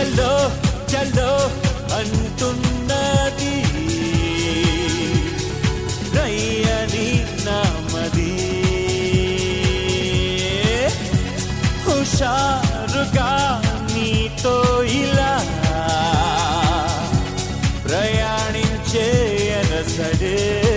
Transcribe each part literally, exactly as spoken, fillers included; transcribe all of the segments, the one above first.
చలో చలో అంటున్నది రయ్యని నామది హుషారుగా నీతో ఇలా ప్రయాణించే ఎనసడే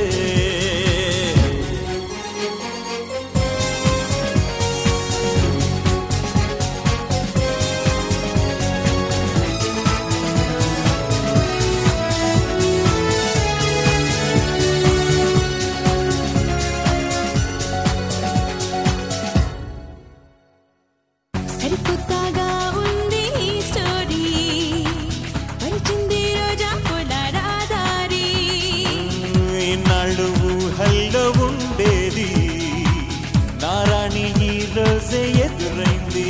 హల్లో ఉండేది నారాణి ఈ రోజే ఎదురైంది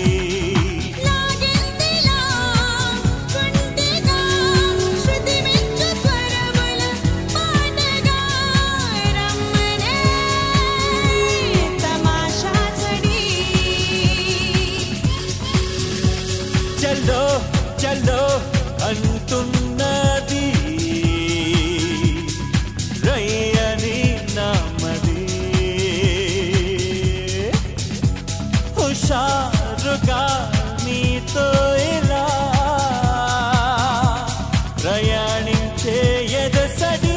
చలో చలో అంటున్నది రయ్యని నామది హుషారుగా నీతో ఇలా ప్రయాణించే ఎదసడి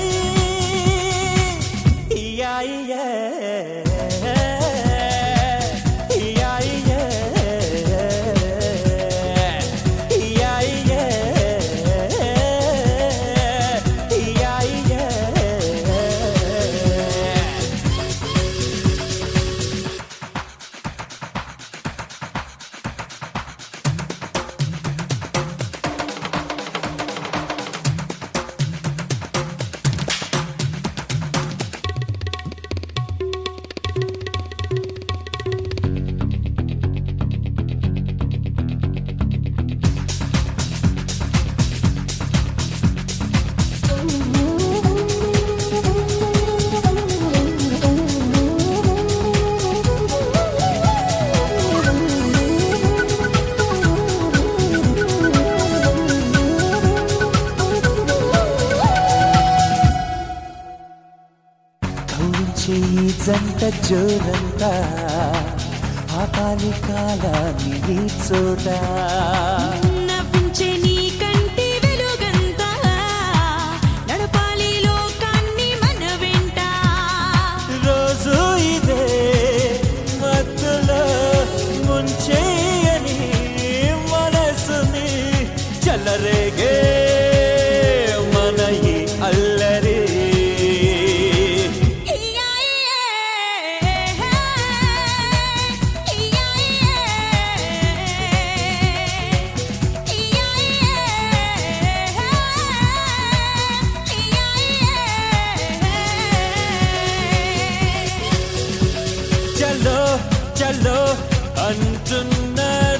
ఇయా ఇయా ఈ జంట జోరంతా ఆపాలి కాలాన్ని ఈ చోట నవ్వించే నీ కంటి వెలుగంతా నడపాలి లోకాన్ని మన వెంట రోజు ఇదే మత్తులో ముంచేయని మనసుని చల్లరేగే మన ఈ అల్లరి చలో చలో అంటున్నది